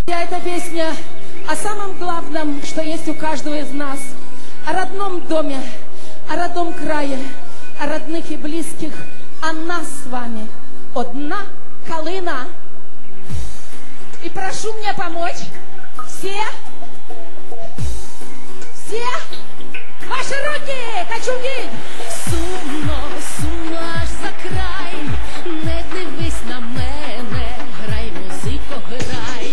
Друзья, эта песня о самом главном, что есть у каждого из нас. О родном доме, о родном крае, о родных и близких, о нас с вами. Одна калина. И прошу мне помочь. Все? Ваши руки! Хочу видеть! Сумно, сумно аж за край, не дивись на мене, грай, музико, грай.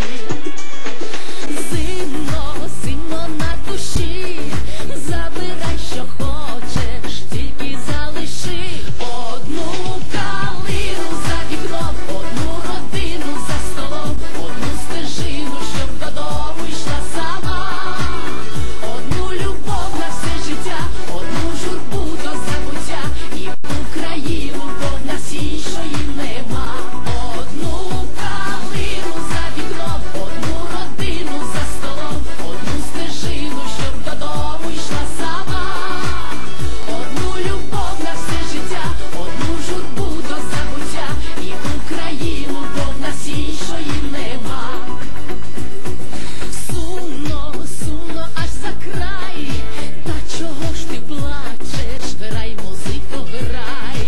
Зимно, зимно на душі, забирай, що хочеш, тільки залиши одну калину за вікном, одну родину за столом, одну стежину, щоб додому йшла сама, одну любов на все життя, одну журбу до забуття, і Україну, бо в нас іншої нема. Одну калину за вікном, одну родину за столом, одну стежину, щоб додому йшла сама, одну любов на все життя, одну журбу до забуття, і Україну, бо в нас іншої нема. Сумно, сумно аж за край, та чого ж ти плачеш? Грай, музико, грай.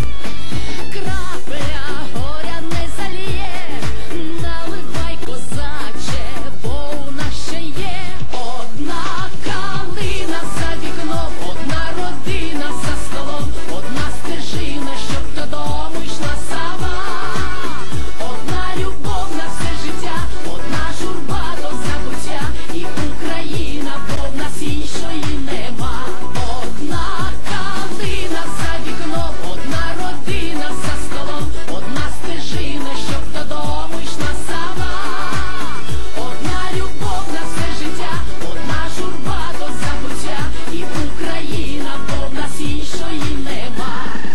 Крапля горя не заліє, наливай, козаче, бо у нас ще є одна калина за вікном, одна родина за столом, одна стежина, щоб додому йшла сама, одна любов на все життя, одна журба до забуття, і Україна, бо в нас іншої нема. Одна калина за вікном, одна родина за столом, одна стежина, щоб додому йшла сама, одна любов на все життя, одна журба до забуття, і Україна, бо в нас іншої нема.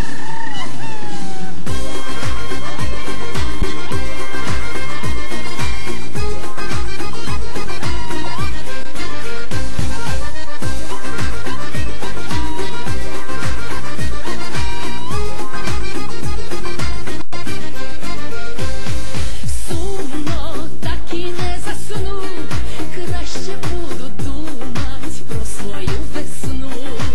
Сумно, так і не засну, краще буду думать про свою весну.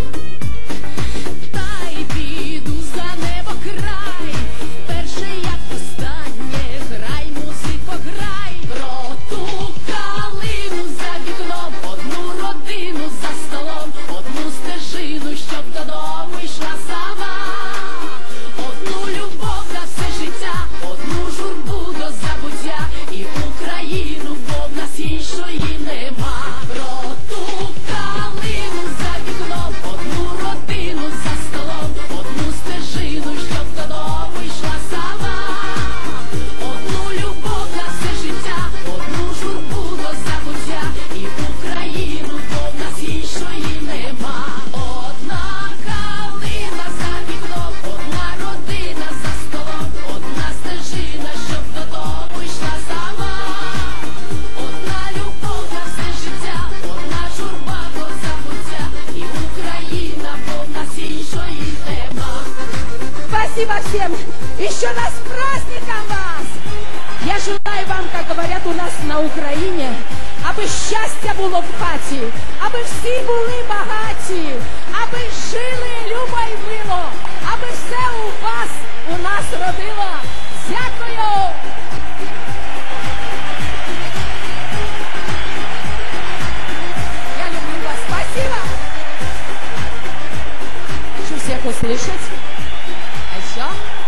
Та й піду за небо край, перше як останнє, грай, музико, грай. Про ту калину за вікном, одну родину за столом, одну стежину, щоб додому йшла сама, одну любов на все життя, одну журбу до забуття, і Україну, бо в нас іншої нема. Про ту калину за вікном, одну родину за столом, одну стежину, щоб додому йшла сама, одну любов на все життя, одну журбу до забуття, і Україну, бо в нас іншої нема. Одна калина за вікном, одна родина за столом, одна стежина, щоб додому йшла сама, одна любов на все життя, одна журба до забуття, і Україна, бо в нас іншої нема. Спасибо всем! Еще раз с праздником вас! Я желаю вам, как говорят у нас на Україні, аби щастя було в хаті, аби всі були багаті, аби жили любо й мило, аби все у вас, у нас родило. Дякую! Я люблю вас. Спасибо! Хочу всех услышать. А еще...